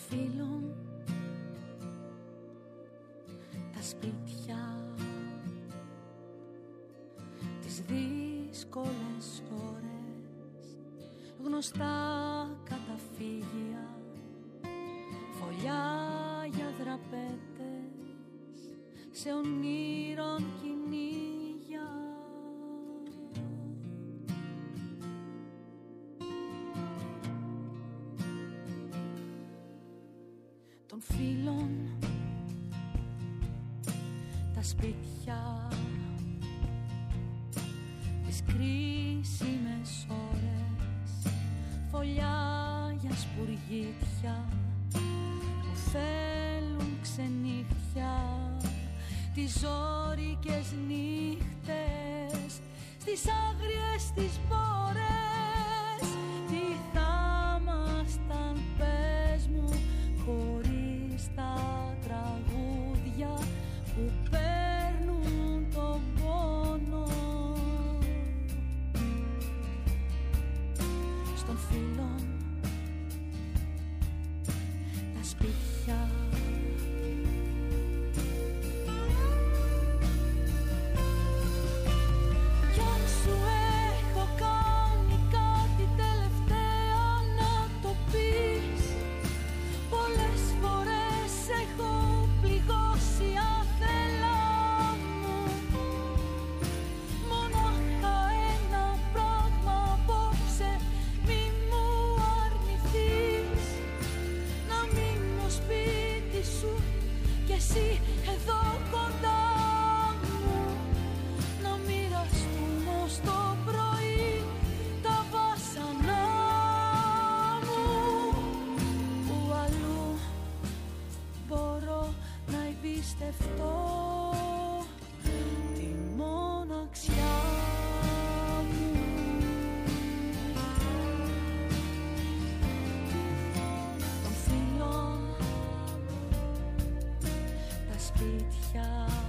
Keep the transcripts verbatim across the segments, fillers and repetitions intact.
φίλων, τα σπίτια, τις δύσκολες ώρες, γνωστά καταφύγια, φωλιά για δραπέτες, σε ονείρων κυνήγια. Των φίλων, τα σπίτια, τις κρίσιμες ώρες, φωλιά για σπουργίτια που θέλουν ξενύχτια, τις ζώρικες νύχτες στις άγριες τις πόρες. Τι θα ήμασταν, πες μου, χωρίς τα τραγούδια που παίρνουν τον πόνο. Στον φίλον, τα σπίτια, κι αν σου έχω κάνει κάτι τελευταία να το πεις. Πολλές φορές έχω πληγώσει άθελά μου. Μονάχα ένα πράγμα απόψε μη μου αρνηθείς. Να μείνω σπίτι σου κι εσύ εδώ κοντά μου. Να μοιραστούμε ως το πρωί τα βάσανά μου. Που αλλού μπορώ να εμπιστευτώ τη μοναξιά μου. Των φίλων, τα σπίτια,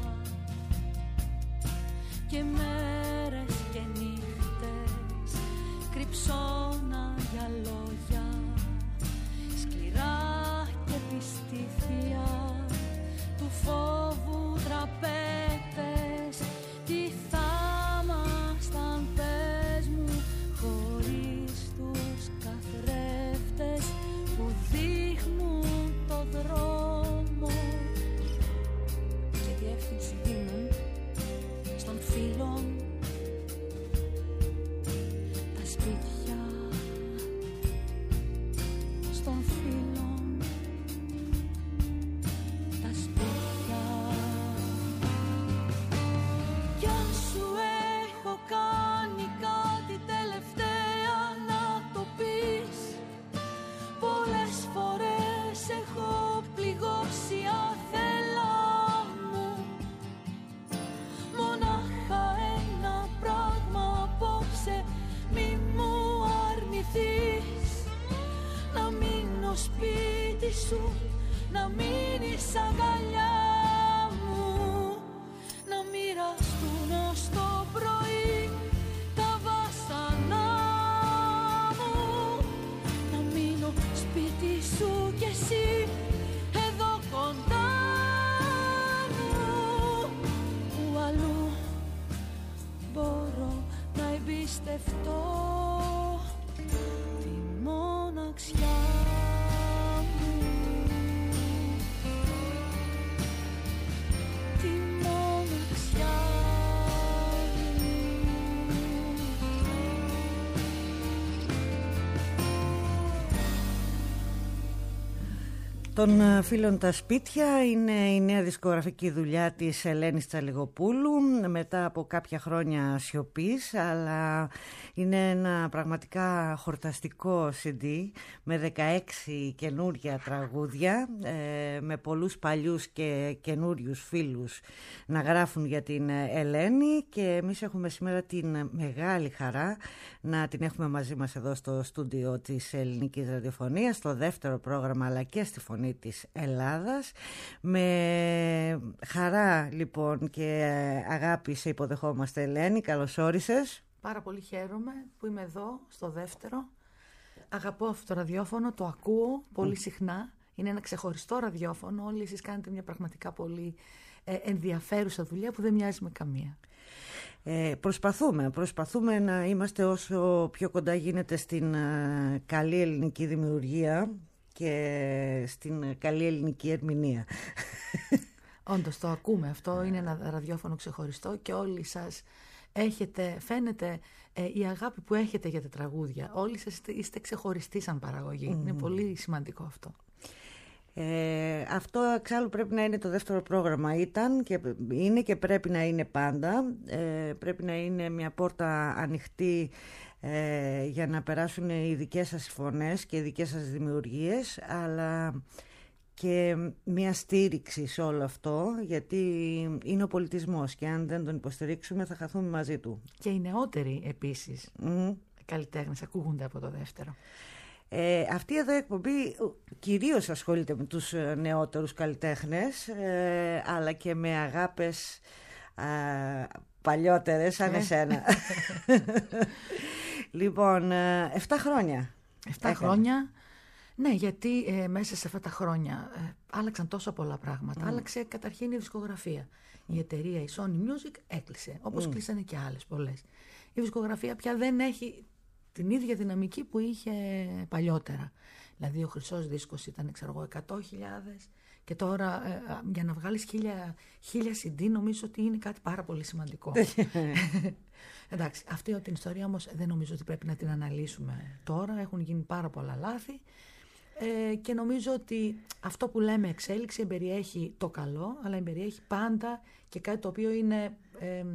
και μέρες και νύχτες κρυψώνα για λόγια, σκληρά και πιστήθια του φόβου τραπέτες. Τι θα ήμασταν, πες μου, χωρίς τους καθρέφτες που δείχνουν το δρόμο και διεύθυνση δίνουν. Στον φίλον, τα σπίτια, στον φίλον, τα σπίτια. Κι αν σου έχω κάνει κάτι τελευταία να το πεις. Πολλές φορές έχω πληγώσει άθελά μου. Μονάχα ένα πράγμα απόψε μη μου αρνηθείς. Να μείνω σπίτι σου, να μείνεις αγκαλιά μου. Να μοιραστούν ως το πρωί τα βάσανά μου. Να μείνω σπίτι σου κι εσύ εδώ κοντά μου. Που αλλού μπορώ να εμπιστευτώ τη μοναξιά μου. Τη μοναξιά μου. Των φίλων τα σπίτια είναι η νέα δισκογραφική δουλειά της Ελένης Τσαλιγοπούλου μετά από κάποια χρόνια σιωπής, αλλά είναι ένα πραγματικά χορταστικό σι ντι με δεκαέξι καινούρια τραγούδια, ε, με πολλούς παλιούς και καινούριους φίλους να γράφουν για την Ελένη, και εμείς έχουμε σήμερα την μεγάλη χαρά να την έχουμε μαζί μας εδώ στο στούντιο της Ελληνικής Ραδιοφωνίας, στο δεύτερο πρόγραμμα αλλά και στη Φωνή της Ελλάδας. Με χαρά λοιπόν και αγάπη σε υποδεχόμαστε, Ελένη, καλώς όρισες. Πάρα πολύ χαίρομαι που είμαι εδώ στο δεύτερο. Αγαπώ αυτό το ραδιόφωνο, το ακούω πολύ συχνά. Είναι ένα ξεχωριστό ραδιόφωνο. Όλοι εσείς κάνετε μια πραγματικά πολύ ε, ενδιαφέρουσα δουλειά που δεν μοιάζει με καμία. Ε, προσπαθούμε, προσπαθούμε να είμαστε όσο πιο κοντά γίνεται στην uh, καλή ελληνική δημιουργία και στην καλή ελληνική ερμηνεία. Όντως το ακούμε αυτό, είναι ένα ραδιόφωνο ξεχωριστό και όλοι σας έχετε, φαίνεται ε, η αγάπη που έχετε για τα τραγούδια. Όλοι σας είστε, είστε ξεχωριστοί σαν παραγωγή. Mm. Είναι πολύ σημαντικό αυτό. Ε, αυτό εξάλλου πρέπει να είναι το δεύτερο πρόγραμμα. Ήταν και είναι και πρέπει να είναι πάντα. Ε, πρέπει να είναι μια πόρτα ανοιχτή ε, για να περάσουν οι δικές σας φωνές και οι δικές σας δημιουργίες, αλλά και μια στήριξη σε όλο αυτό, γιατί είναι ο πολιτισμός και αν δεν τον υποστηρίξουμε θα χαθούμε μαζί του. Και οι νεότεροι επίσης mm. καλλιτέχνες ακούγονται από το δεύτερο. Ε, αυτή εδώ η εκπομπή κυρίως ασχολείται με τους νεότερους καλλιτέχνες, ε, αλλά και με αγάπες α, παλιότερες σαν εσένα. Λοιπόν, εφτά χρόνια. Εφτά έκανε. χρόνια. Ναι, γιατί ε, μέσα σε αυτά τα χρόνια ε, άλλαξαν τόσα πολλά πράγματα. Mm. Άλλαξε καταρχήν η δισκογραφία. Mm. Η εταιρεία, η Sony Music, έκλεισε, όπως mm. κλείσανε και άλλες πολλές. Η δισκογραφία πια δεν έχει την ίδια δυναμική που είχε παλιότερα. Δηλαδή ο χρυσός δίσκος ήταν, ξέρω εγώ, εκατό χιλιάδες και τώρα ε, για να βγάλεις χίλια, χίλια σι ντι νομίζω ότι είναι κάτι πάρα πολύ σημαντικό. Εντάξει, αυτή την ιστορία όμως δεν νομίζω ότι πρέπει να την αναλύσουμε τώρα. Έχουν γίνει πάρα πολλά λάθη ε, και νομίζω ότι αυτό που λέμε εξέλιξη εμπεριέχει το καλό, αλλά εμπεριέχει πάντα και κάτι το οποίο είναι... Ε,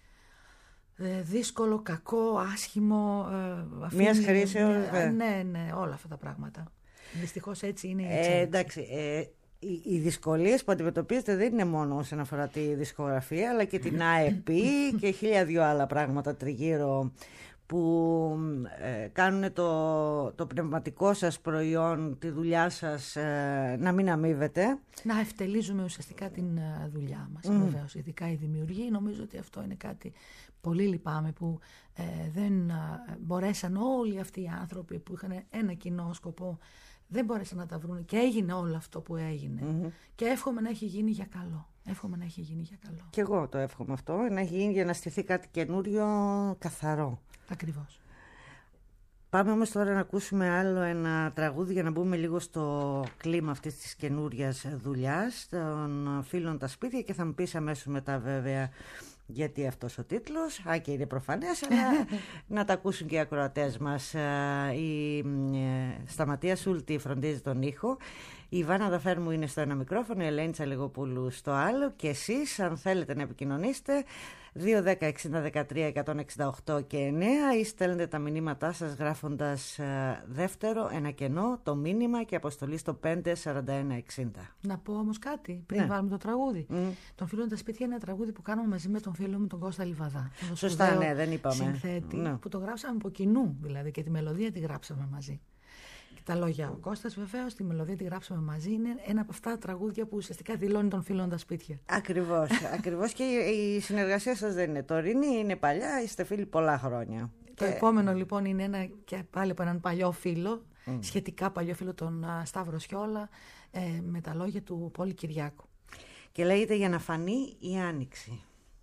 δύσκολο, κακό, άσχημο. Αφήνει... Μίας χρήσεως. Ναι, ναι, ναι, όλα αυτά τα πράγματα. Δυστυχώς έτσι είναι η εξέλιξη. Ε, εντάξει, ε, οι, οι δυσκολίες που αντιμετωπίζετε δεν είναι μόνο όσον αφορά τη δισκογραφία, αλλά και την ΑΕΠ και χίλια δυο άλλα πράγματα τριγύρω που ε, κάνουν το, το πνευματικό σας προϊόν, τη δουλειά σας ε, να μην αμείβεται. Να ευτελίζουμε ουσιαστικά την uh, δουλειά μας, mm. βεβαίως, ειδικά οι δημιουργοί. Νομίζω ότι αυτό είναι κάτι πολύ λυπάμαι που ε, δεν uh, μπορέσαν όλοι αυτοί οι άνθρωποι που είχαν ένα κοινό σκοπό, δεν μπορέσαν να τα βρουν και έγινε όλο αυτό που έγινε. Mm-hmm. Και εύχομαι να έχει γίνει για καλό. Εύχομαι να έχει γίνει για καλό. Και εγώ το εύχομαι αυτό, να έχει γίνει για να στηθεί κάτι καινούριο, καθαρό. Ακριβώς. Πάμε όμως τώρα να ακούσουμε άλλο ένα τραγούδι για να μπούμε λίγο στο κλίμα αυτής της καινούριας δουλειάς των φίλων τα σπίτια και θα μου πεις αμέσως μετά βέβαια γιατί αυτός ο τίτλος, α και είναι προφανές, αλλά να τα ακούσουν και οι ακροατές μας. Η Σταματία Σούλτη φροντίζει τον ήχο, η Ιβάνα Δαφέρμου είναι στο ένα μικρόφωνο, η Ελένη Τσαλιγοπούλου στο άλλο και εσείς αν θέλετε να επικοινωνήσετε δύο δέκα εξήντα δεκατρία εκατόν εξήντα οκτώ και εννέα ή στέλνετε τα μηνύματά σας γράφοντας uh, δεύτερο ένα κενό, το μήνυμα και αποστολή στο πέντε σαράντα ένα εξήντα. Να πω όμως κάτι πριν ναι. βάλουμε το τραγούδι. Mm. Τον φίλο τα σπίτια είναι ένα τραγούδι που κάναμε μαζί με τον φίλο μου τον Κώστα Λιβαδά. Σωστά, ναι, δεν είπαμε. Συνθέτη ναι. που το γράψαμε από κοινού δηλαδή και τη μελωδία τη γράψαμε μαζί. Τα λόγια. Ο Κώστας βεβαίως, τη μελωδία τη γράψαμε μαζί. Είναι ένα από αυτά τα τραγούδια που ουσιαστικά δηλώνει τον φίλο τα σπίτια. Ακριβώς. Ακριβώς και η συνεργασία σας δεν είναι τωρινή, είναι παλιά, είστε φίλοι πολλά χρόνια. Το και... επόμενο λοιπόν είναι ένα και πάλι από έναν παλιό φίλο, mm. σχετικά παλιό φίλο, τον uh, Σταύρο Σιόλα, ε, με τα λόγια του Πόλη Κυριάκου. Και λέγεται «Για να φανεί η Άνοιξη».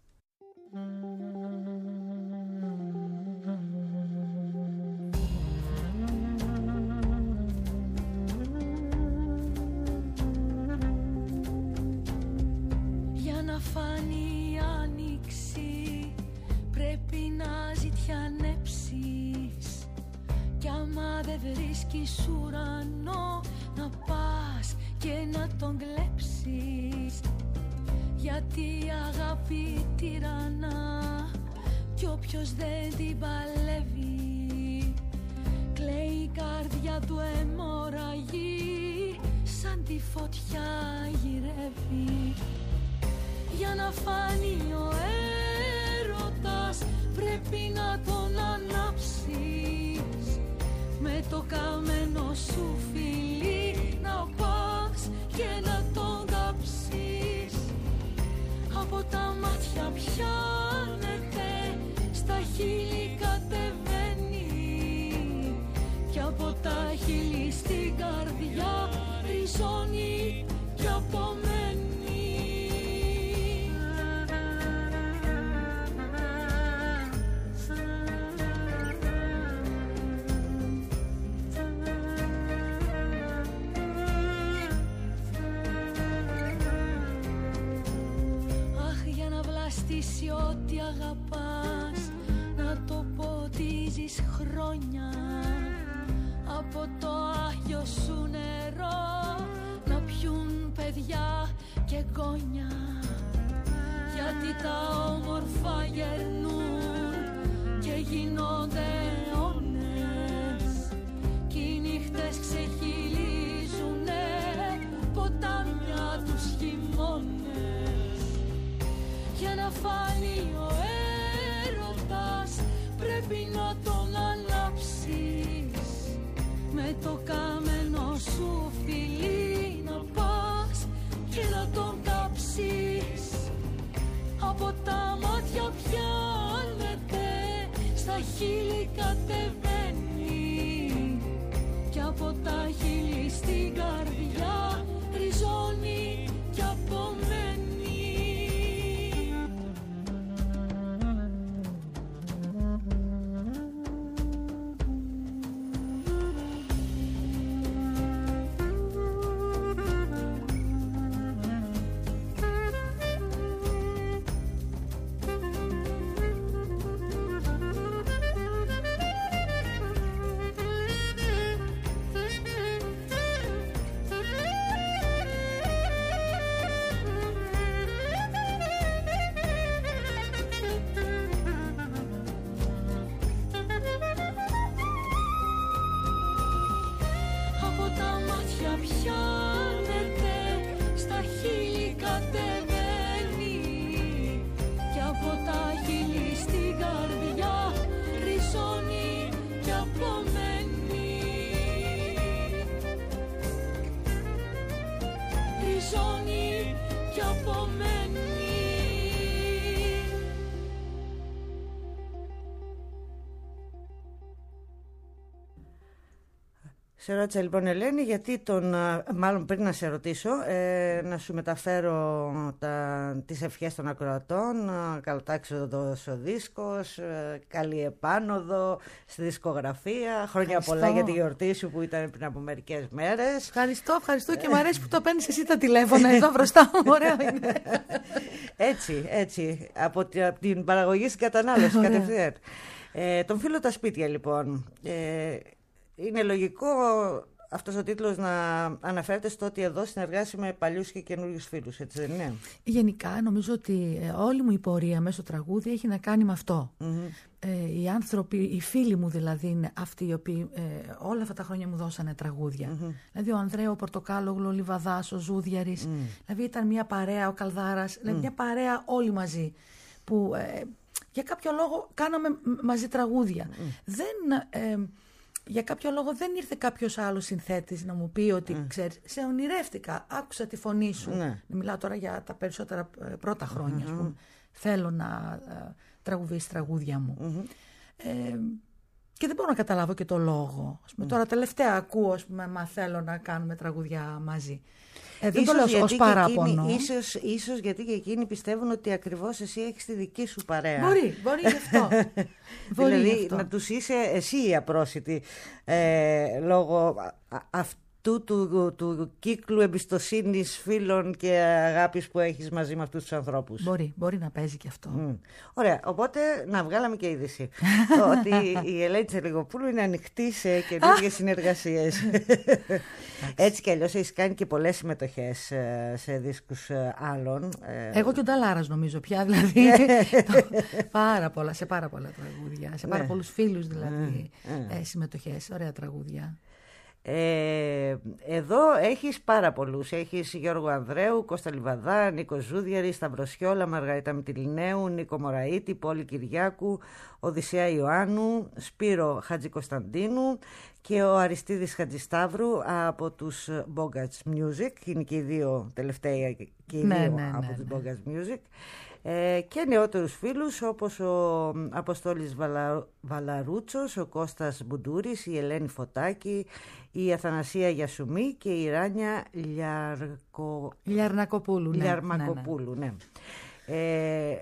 Να φανεί η άνοιξη πρέπει να ζητιανέψεις κι άμα δεν βρίσκεις ουρανό να πας και να τον κλέψεις, γιατί η αγάπη τυραννά κι όποιος δεν την παλεύει κλαίει η καρδιά του αιμορραγεί σαν τη φωτιά γυρεύει. Για να φανεί ο έρωτας πρέπει να τον ανάψεις με το καμένο σου φιλί να πας και να τον κάψεις. Από τα μάτια πιάνεται, στα χείλη κατεβαίνει κι από τα χείλη στην καρδιά ριζώνει. ό,τι αγαπάς να το ποτίζεις χρόνια. Από το άγιο σου νερό να πιούν παιδιά και γόνια. Γιατί τα όμορφα γερνούν και γίνονται αιώνες. Κι οι νύχτες ξεχυλίζουνε ποτάμια τους χειμώνες. Για να φανεί ο έρωτας πρέπει να τον ανάψεις. Με το καμένο σου φιλί να πας και να τον κάψεις. Από τα μάτια πιάνεται, στα χείλη κατεβαίνει. Κι από τα χείλη στην καρδιά ριζώνει κι απομένει. Σε ρώτησα λοιπόν, Ελένη, γιατί τον, μάλλον πριν να σε ρωτήσω, ε, να σου μεταφέρω τα, τις ευχές των ακροατών, καλοτάξιδος ο δίσκος, ε, καλή επάνωδο στη δισκογραφία, χρόνια ευχαριστώ. Πολλά για τη γιορτή σου που ήταν πριν από μερικές μέρες. Ευχαριστώ, ευχαριστώ και μου αρέσει που το παίρνεις εσύ τα τηλέφωνα εδώ μπροστά μου, ωραίο είναι. Έτσι, έτσι, από την παραγωγή στην κατανάλωση κατευθείαν. Ε, τον φίλο τα σπίτια λοιπόν. Ε, Είναι λογικό αυτός ο τίτλος να αναφέρεται στο ότι εδώ συνεργάσει με παλιούς και καινούριους φίλους, έτσι δεν είναι? Γενικά νομίζω ότι όλη μου η πορεία μέσω τραγούδι έχει να κάνει με αυτό. Mm-hmm. Ε, οι άνθρωποι, οι φίλοι μου δηλαδή είναι αυτοί οι οποίοι ε, όλα αυτά τα χρόνια μου δώσανε τραγούδια. Mm-hmm. Δηλαδή ο Ανδρέο, ο Πορτοκάλογλου, ο Λιβαδάς, ο Ζούδιαρης. Mm. Δηλαδή ήταν μια παρέα, ο Καλδάρας, mm. δηλαδή μια παρέα όλοι μαζί που ε, για κάποιο λόγο κάναμε μαζί τραγούδια. Mm. Δεν... Ε, Για κάποιο λόγο δεν ήρθε κάποιος άλλος συνθέτης να μου πει ότι, mm. ξέρεις, σε ονειρεύτηκα, άκουσα τη φωνή σου. Mm. Μιλάω τώρα για τα περισσότερα πρώτα χρόνια, mm-hmm. ας πούμε. Θέλω να uh, τραγουδήσεις τραγούδια μου. Mm-hmm. Ε, και δεν μπορώ να καταλάβω και το λόγο. Ας πούμε, mm. Τώρα τελευταία ακούω, ας πούμε, μα θέλω να κάνουμε τραγουδιά μαζί. Ε, δεν ίσως το λέω ως παράπονο. Ίσως, ίσως γιατί και εκείνοι πιστεύουν ότι ακριβώς εσύ έχεις τη δική σου παρέα. Μπορεί, μπορεί γι' αυτό. Μπορεί δηλαδή γι' αυτό. Να τους είσαι εσύ η απρόσιτη ε, λόγω αυτού του, του, του κύκλου εμπιστοσύνης, φίλων και αγάπης που έχεις μαζί με αυτούς τους ανθρώπους. Μπορεί, μπορεί να παίζει και αυτό. Mm. Ωραία, οπότε να βγάλαμε και είδηση ότι η Ελένη Τσαλιγοπούλου είναι ανοιχτή σε καινούργιες συνεργασίες. Έτσι κι αλλιώς έχεις κάνει και πολλές συμμετοχές σε δίσκους άλλων. Εγώ και ο Νταλάρας νομίζω πια, δηλαδή. πάρα πολλά, σε πάρα πολλά τραγούδια, σε πάρα ναι. πολλούς φίλους δηλαδή mm. συμμετοχές, ωραία τραγούδια. Ε, εδώ έχεις πάρα πολλούς. Έχεις Γιώργο Ανδρέου, Κώστα Λιβαδά, Νίκο Ζούδιαρη, Σταυροσιόλα, Μαργαρίτα Μητυλινέου, Νίκο Μωραήτη, Πόλη Κυριάκου, Οδυσσέα Ιωάννου, Σπύρο Χατζικοσταντίνου και ο Αριστίδης Χατζισταύρου από τους Bogarts Music. Είναι και οι δύο τελευταία και οι ναι, δύο ναι, από ναι, τους ναι. Bogarts Music. Ε, και νεότερους φίλους όπως ο Αποστόλης Βαλα... Βαλαρούτσος, ο Κώστας Μπουντούρης, η Ελένη Φωτάκη, η Αθανασία Γιασουμή και η Ράνια Λιαρκο... Λιαρνακοπούλου. Ναι, Λιαρμακοπούλου, ναι. ναι. Ε...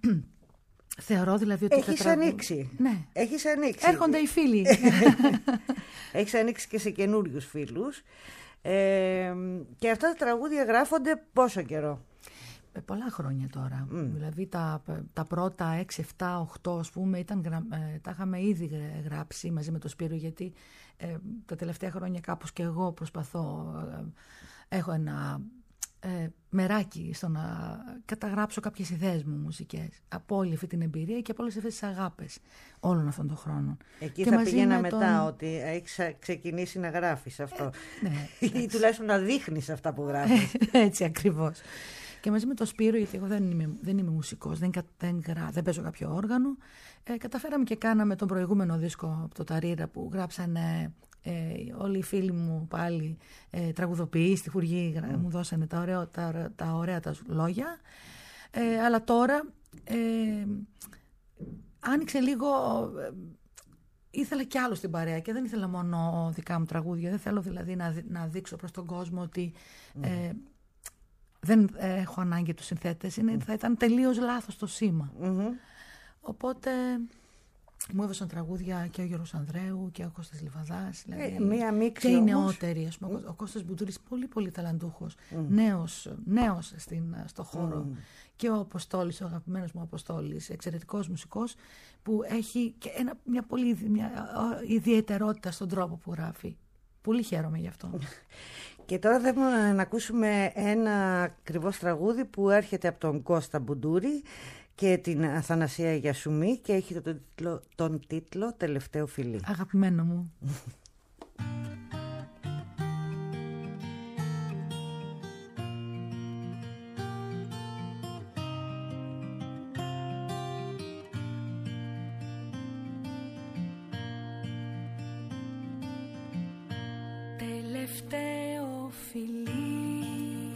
Θεωρώ δηλαδή ότι... Έχεις τραγου... ανοίξει. Ναι. Έχεις ανοίξει. Έρχονται οι φίλοι. Έχεις ανοίξει και σε καινούριους φίλους. Ε, και αυτά τα τραγούδια γράφονται πόσο καιρό? πολλά χρόνια τώρα. Mm. Δηλαδή τα, τα πρώτα έξι, επτά, οκτώ ας πούμε ήταν, ε, τα είχαμε ήδη γράψει μαζί με τον Σπύρο, γιατί ε, τα τελευταία χρόνια κάπως και εγώ προσπαθώ, ε, έχω ένα ε, μεράκι στο να καταγράψω κάποιες ιδέες μου μουσικές από όλη αυτή την εμπειρία και από όλες αυτές τις αγάπες όλων αυτών των χρόνων. Εκεί και θα πήγαινα με μετά, τον... ότι έχεις ξεκινήσει να γράφεις αυτό. Ε, ναι, ή τουλάχιστον να δείχνεις αυτά που γράφεις. Έτσι ακριβώς. Και μαζί με τον Σπύρο, γιατί εγώ δεν είμαι, δεν είμαι μουσικός, δεν, δεν, δεν παίζω κάποιο όργανο, ε, καταφέραμε και κάναμε τον προηγούμενο δίσκο από το Ταρίρα που γράψανε ε, όλοι οι φίλοι μου πάλι, ε, τραγουδοποιοί, στη Φουργή, mm. μου δώσανε τα ωραία τα, τα, ωραία τα λόγια. Ε, αλλά τώρα ε, άνοιξε λίγο... Ε, ήθελα κι άλλο στην παρέα και δεν ήθελα μόνο δικά μου τραγούδια. Δεν θέλω δηλαδή να, να δείξω προς τον κόσμο ότι... Ε, mm. δεν έχω ανάγκη τους συνθέτες, είναι, θα ήταν τελείως λάθος το σήμα. Mm-hmm. Οπότε μου έδωσαν τραγούδια και ο Γιώργος Ανδρέου και ο Κώστας Λιβαδάς. Δηλαδή, ε, μία μίξη και οι όμως. νεότεροι. Ας πούμε, mm. Ο Κώστας Μπουντούρης, πολύ πολύ ταλαντούχος, mm. νέος, νέος στην, στο χώρο. Mm. Και ο Αποστόλης, ο αγαπημένος μου Αποστόλης, εξαιρετικός μουσικός, που έχει και ένα, μια πολύ μια ιδιαιτερότητα στον τρόπο που γράφει. Πολύ χαίρομαι γι' αυτό. Και τώρα θέλουμε να ακούσουμε ένα ακριβώς τραγούδι που έρχεται από τον Κώστα Μπουντούρη και την Αθανασία Γιασουμί και έχει τον τίτλο, τον τίτλο «Τελευταίο φιλί». Αγαπημένο μου. Τελευταίο φιλί,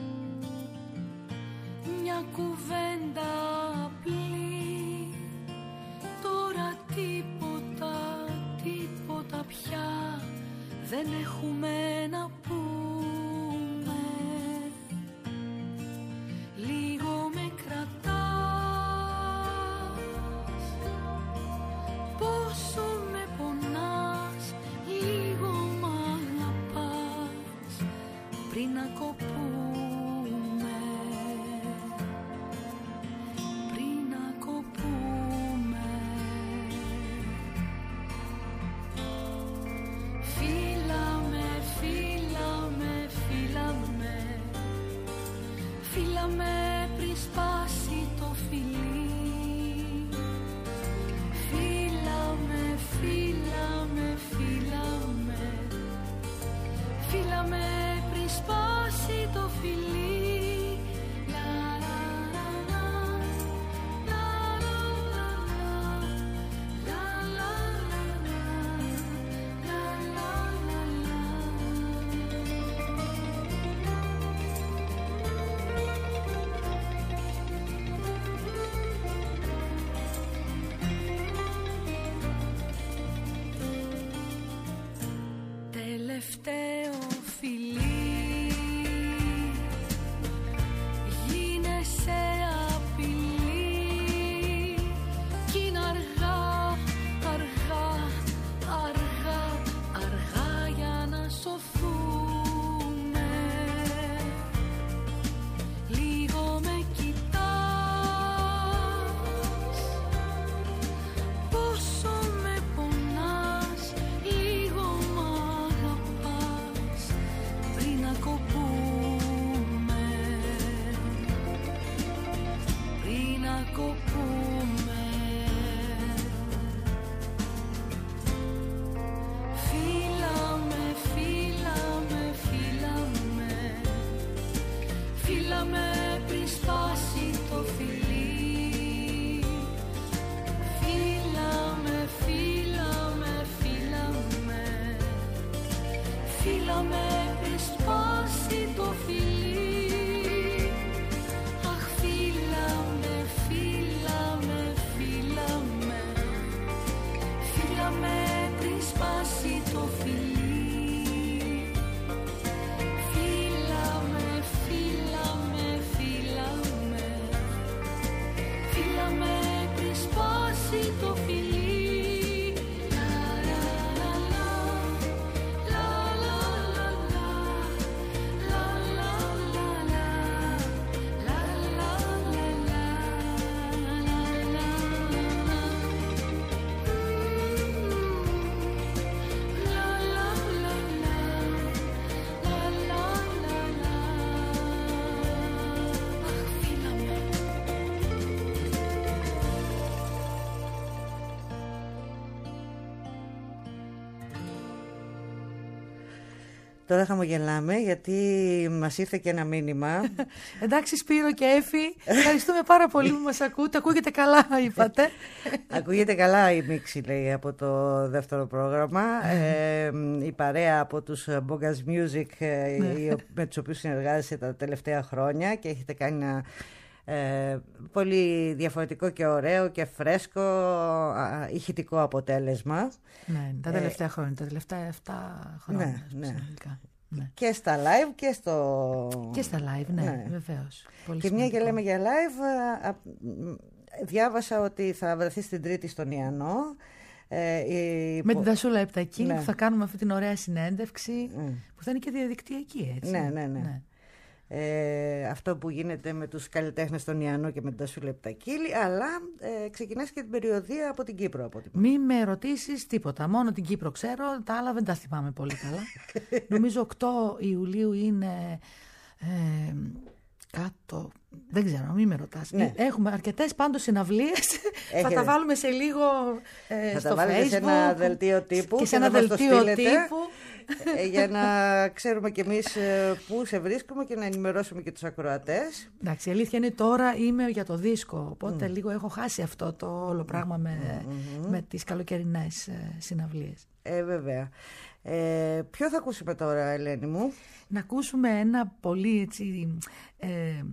μια κουβέντα απλή, τώρα τίποτα, τίποτα πια δεν έχουμε να πούμε. Λίγο με κρατάς, πόσο με πονάς, λίγο μ' αγαπάς, πριν να κοπούμε, πριν να κοπούμε. Φίλαμε, φίλαμε, φίλαμε, φίλαμε πριν σπάσει το φιλί. Φίλαμε, φίλαμε, φίλαμε, φίλαμε πριν σπάσει το φιλί. Λα, λα, λα, λα, λα, λα, λα, τελευταίο φιλί, γίνεσαι απειλή κι είναι αργά, αργά, αργά, αργά για να σωθούμε. Λίγο με κοιτάς, πόσο με πονάς, λίγο μ' αγαπάς, πριν να κοπούμε, πριν να κοπούμε. Φίλαμε, φίλαμε, φίλαμε, φίλαμε πριν σπάσει το φιλί. Φίλαμε, φίλαμε, φίλαμε, φίλαμε πριν σπάσει το φιλί. Αχ, φίλαμε, φίλαμε, φίλαμε, φίλαμε πριν σπάσει το φιλί. Φίλαμε, φίλαμε, φίλαμε, φίλαμε πριν σπάσει το φιλί. La la la la la, la la la la, la la Τώρα χαμογελάμε γιατί μας ήρθε και ένα μήνυμα. Εντάξει Σπύρο και Έφη, ευχαριστούμε πάρα πολύ που μας ακούτε. Ακούγεται καλά, είπατε. Ακούγεται καλά η μίξη, λέει, από το δεύτερο πρόγραμμα. ε, η παρέα από τους Bogas Music, ε, με τους οποίους συνεργάζεσαι τα τελευταία χρόνια και έχετε κάνει ένα ε, πολύ διαφορετικό και ωραίο και φρέσκο α, ηχητικό αποτέλεσμα. Ναι, τα τελευταία ε, χρόνια, τα τελευταία επτά χρόνια. Ναι, ναι. Ναι. Και στα live και στο... Και στα live, ναι, ναι. Βεβαίως. Πολύ και σημαντικό. μια και λέμε για live, α, α, διάβασα ότι θα βρεθεί στην Τρίτη στον Ιαννό. Ε, η... Με την Δασούλα Επτακίνη, ναι. που θα κάνουμε αυτή την ωραία συνέντευξη, mm. που θα είναι και διαδικτυακή, έτσι. Ναι, ναι, ναι. ναι. Ε, αυτό που γίνεται με τους καλλιτέχνες στον Ιαννό και με την Τασούλα Επτακίλη, αλλά ε, ξεκινάς και την περιοδία από την Κύπρο. Από την... Μη με ρωτήσεις τίποτα, μόνο την Κύπρο ξέρω, τα άλλα δεν τα θυμάμαι πολύ καλά. Νομίζω οκτώ Ιουλίου είναι ε, κάτω, δεν ξέρω, μη με ρωτάς. Ναι. Έχουμε αρκετές πάντως συναυλίες, θα τα βάλουμε σε λίγο ε, θα στο τα βάλουμε Facebook σε ένα δελτίο τύπου και σε ένα δελτίο τύπου. Για να ξέρουμε κι εμείς πού σε βρίσκουμε και να ενημερώσουμε και τους ακροατές. Εντάξει, η αλήθεια είναι τώρα είμαι για το δίσκο, οπότε mm. λίγο έχω χάσει αυτό το όλο πράγμα με, mm-hmm. με τις καλοκαιρινές συναυλίες. Ε, βέβαια. Ε, ποιο θα ακούσουμε τώρα, Ελένη μου? Να ακούσουμε ένα πολύ έτσι, ε,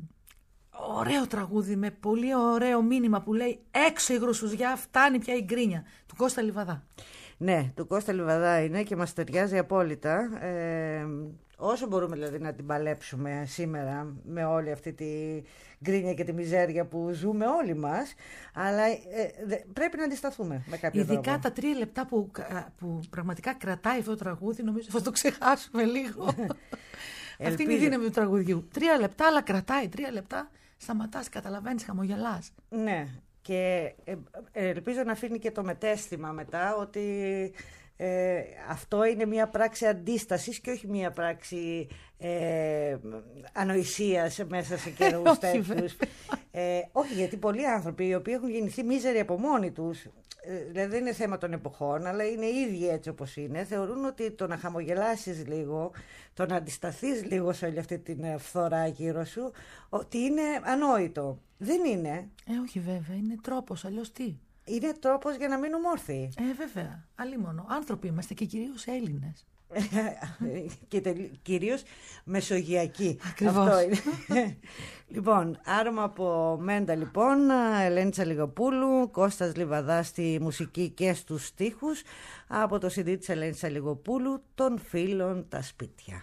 ωραίο τραγούδι με πολύ ωραίο μήνυμα που λέει «Έξω η γρουσουζιά, φτάνει πια η γκρίνια», του Κώστα Λιβαδά. Ναι, του Κώστα Λιβαδά είναι και μας ταιριάζει απόλυτα. Ε, όσο μπορούμε δηλαδή να την παλέψουμε σήμερα με όλη αυτή τη γκρίνια και τη μιζέρια που ζούμε όλοι μας, αλλά ε, δε, πρέπει να αντισταθούμε με κάποιο Ειδικά τρόπο. τα τρία λεπτά που, που πραγματικά κρατάει αυτό το τραγούδι, νομίζω θα το ξεχάσουμε λίγο. Αυτή είναι η δύναμη του τραγουδιού. Τρία λεπτά, αλλά κρατάει. Τρία λεπτά σταματάς, καταλαβαίνεις, χαμογελάς. Ναι. Και ε, ελπίζω να αφήνει και το μεταίσθημα μετά ότι ε, αυτό είναι μια πράξη αντίστασης και όχι μια πράξη ε, ανοησίας μέσα σε καιρούς τέτοιους. Ε, όχι, γιατί πολλοί άνθρωποι οι οποίοι έχουν γεννηθεί μίζεροι από μόνοι τους, ε, δηλαδή δεν είναι θέμα των εποχών, αλλά είναι ίδιοι έτσι όπως είναι, θεωρούν ότι το να χαμογελάσεις λίγο, το να αντισταθείς λίγο σε όλη αυτή την φθορά γύρω σου, ότι είναι ανόητο. Δεν είναι. Ε, όχι βέβαια, είναι τρόπος, αλλιώς τι. Είναι τρόπος για να μείνουμε όρθιοι. Ε, βέβαια, αλλήμονο. Άνθρωποι είμαστε και κυρίως Έλληνες. Και τελ... κυρίως μεσογειακοί. Ακριβώς. Αυτό είναι. Λοιπόν, άρωμα από Μέντα λοιπόν, Ελένη Τσαλιγοπούλου, Κώστας Λιβαδά στη μουσική και στους στίχους, από το σι ντι της Ελένης Τσαλιγοπούλου, των φίλων τα σπίτια.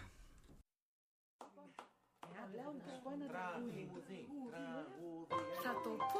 Θα το πω.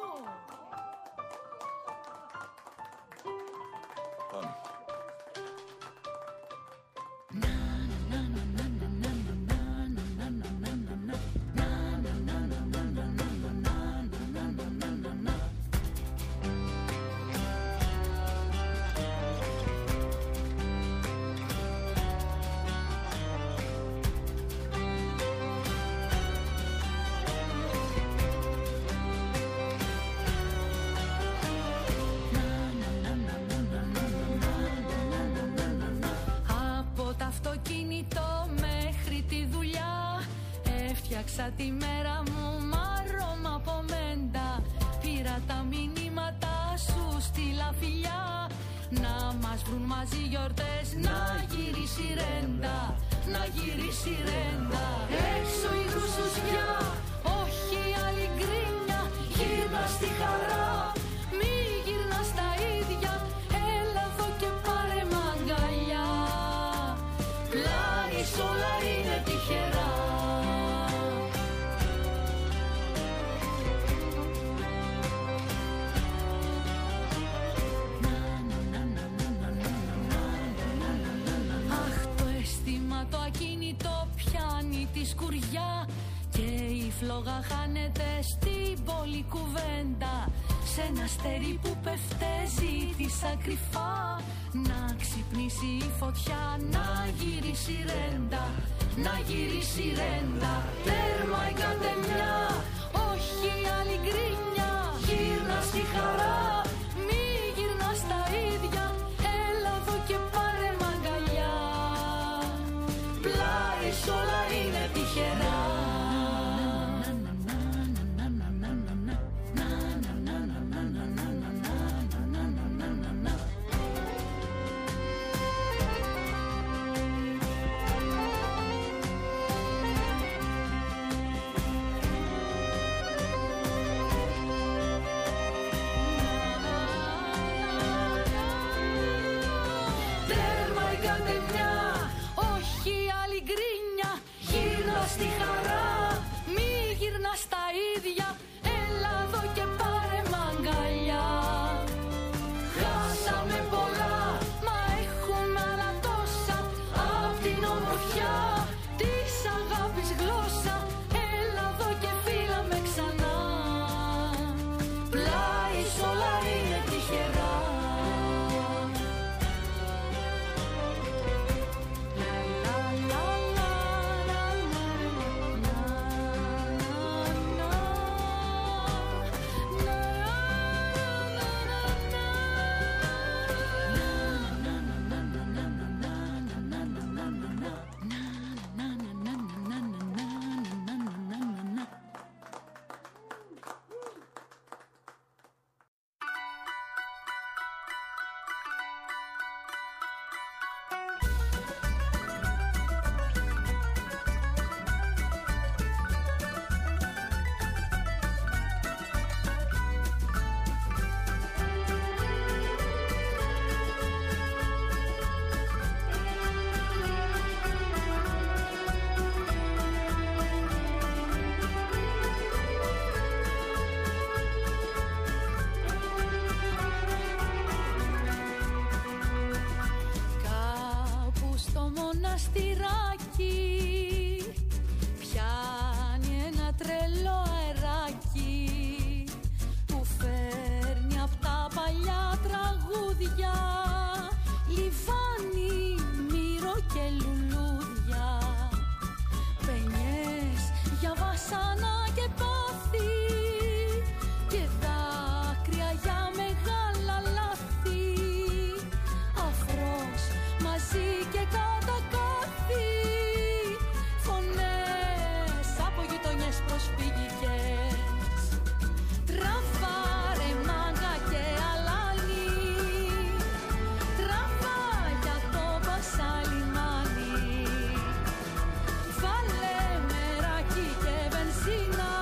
Έφτιαξα τη μέρα μου μάρωμα από Μέντα. Πήρα τα μηνύματα σου, στείλα φιλιά. Να μας βρουν μαζί γιορτές, να γυρίσει ρέντα, να γυρίσει ρέντα. Έξω η γρουσουζιά, όχι άλλη γκρίνια. Γύρνα στη χαρά, μη γυρνά στα ίδια. Έλα εδώ και πάρε μαγκαλιά. Πλάι όλα είναι τυχερά. Το ακίνητο πιάνει τη σκουριά και η φλόγα χάνεται στην πόλη κουβέντα. Σ' ένα αστέρι που πεφτέζει της ακρυφά. Να ξυπνήσει η φωτιά, να γυρίσει ρέντα, να γυρίσει ρέντα. Τέρμα η κατεμιά, όχι άλλη γκρίνια. Γύρνα στη χαρά, μη γυρνά στα ίδια. Έλα εδώ και πάρε μαγκαλιά. Blah. τραγούδια, λιβάνι, μύρο και λουλούδια, παινιές για βασάνα και πάθη και δάκρυα για μεγάλα λάθη, αφρός μαζί και κατακάθι, φωνές από γειτονιές προσφυγικές. Τραβάρε μάγκα και αλάνι, τραβά για το πασαλιμάνι, βάλε μεράκι και βενζίνα,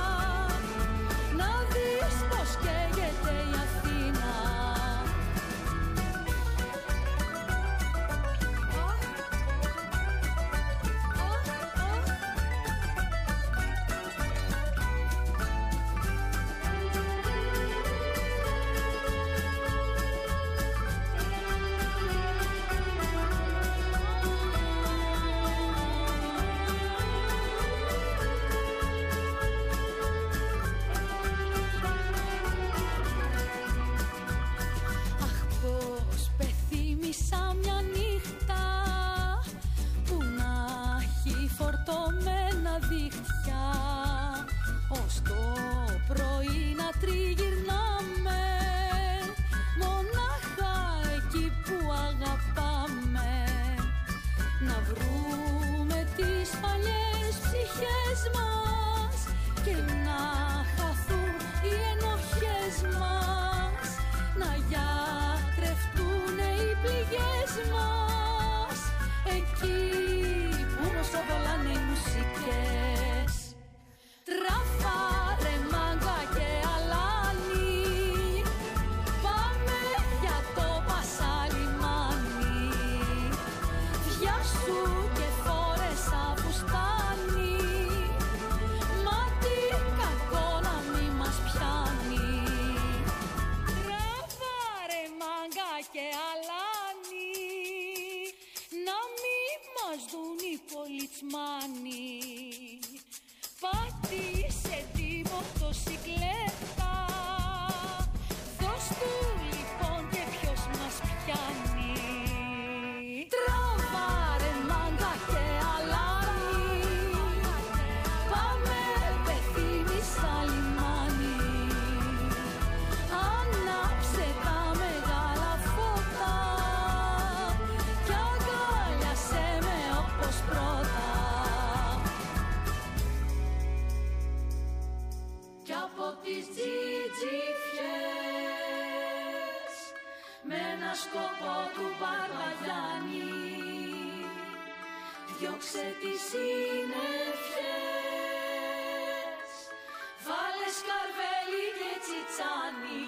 να δεις πως καίγεται η Αθήνα. Αχ, πως πεθύμησα μια νύχτα που να έχει φορτωμένα δίχτυα, ως το πρωί να τριγυρνάμε μονάχα εκεί που αγαπάμε, να βρούμε τις παλιές ψυχές μας και να χαθούν οι ενοχές μας, να γιατρευτούνε οι πληγές μας, εκεί που μας οβολάνε οι μουσικές. Τραβάρε μάγκα και αλάνι, πάμε για το πασαλιμάνι, βιάσου και φόρεσα φουστάνι, μα τι κακό να μη μας πιάνει. Τραβάρε μάγκα και αλάνι, να μη μας δουν οι πολιτσμάνοι, πάτησε τη μοτοσικλέτα, δώσ' του λοιπόν και ποιος μας πιάνει. Τραβάρε μάγκα και αλάνι, πάμε πεθύμησα λιμάνι, ανάψε τα μεγάλα φώτα κι αγκάλιασέ με όπως πρώτα. Κι από τις τζιτζιφιές με ένα σκοπό του Μπαρμπαγιάννη, διώξε τις συννεφιές, βάλε σκαρβέλι και τσιτσάνι.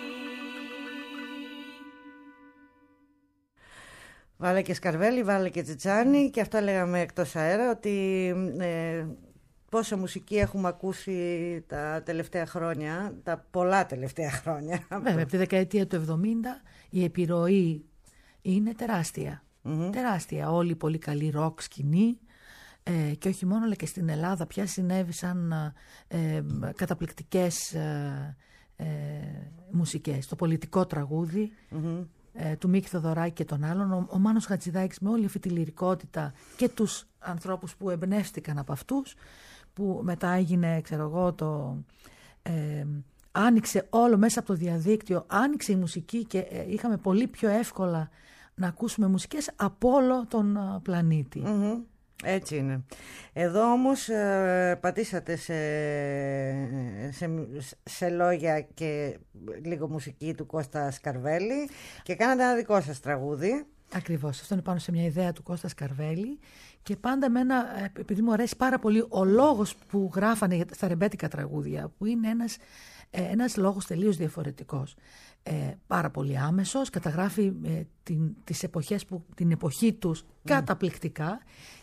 Βάλε και σκαρβέλι, βάλε και τσιτσάνι, και αυτό λέγαμε εκτός αέρα, ότι ε, πόσα μουσική έχουμε ακούσει τα τελευταία χρόνια, τα πολλά τελευταία χρόνια. Βέβαια, από τη δεκαετία του εβδομήντα η επιρροή είναι τεράστια. Mm-hmm. Τεράστια. Όλη η πολύ καλή ροκ σκηνή, ε, και όχι μόνο, αλλά και στην Ελλάδα πια συνέβησαν ε, καταπληκτικές ε, ε, μουσικές. Το πολιτικό τραγούδι, mm-hmm. ε, του Μίκη Θοδωράκη και των άλλων, ο, ο Μάνος Χατζηδάκης με όλη αυτή τη λυρικότητα και τους ανθρώπους που εμπνεύστηκαν από αυτούς, που μετά έγινε, ξέρω εγώ, το... Ε, άνοιξε όλο μέσα από το διαδίκτυο, άνοιξε η μουσική και ε, είχαμε πολύ πιο εύκολα να ακούσουμε μουσικές από όλο τον uh, πλανήτη. Mm-hmm. Έτσι είναι. Εδώ όμως ε, πατήσατε σε, σε, σε λόγια και λίγο μουσική του Κώστα Σκαρβέλη και κάνατε ένα δικό σας τραγούδι. Ακριβώς. Αυτό είναι πάνω σε μια ιδέα του Κώστα Σκαρβέλη, και πάντα με ένα, επειδή μου αρέσει πάρα πολύ ο λόγος που γράφανε στα ρεμπέτικα τραγούδια, που είναι ένας, ένας λόγος τελείως διαφορετικός. Ε, πάρα πολύ άμεσος, καταγράφει ε, την, τις εποχές που, την εποχή τους mm. καταπληκτικά,